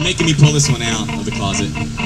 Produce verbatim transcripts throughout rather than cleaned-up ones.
Making me pull this one out of the closet.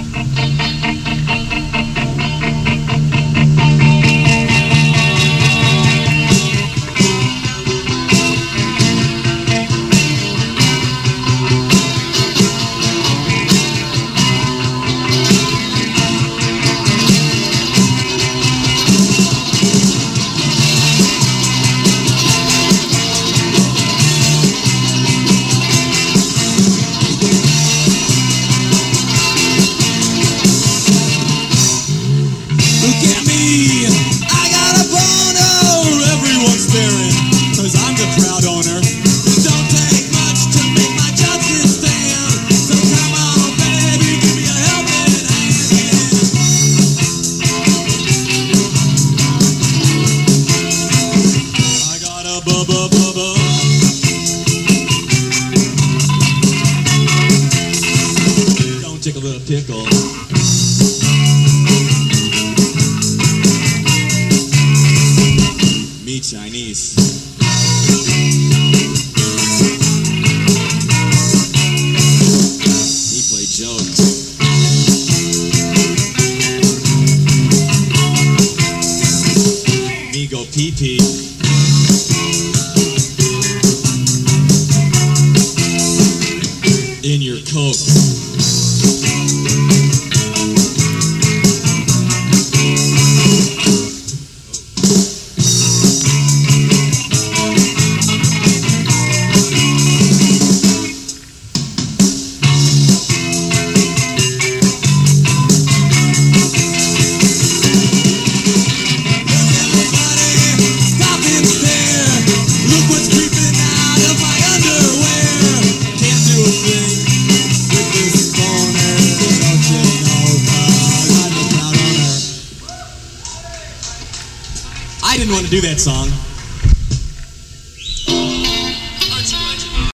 Pickle. Me Chinese. He play jokes. Me go pee pee. In your coat. I didn't want to do that song.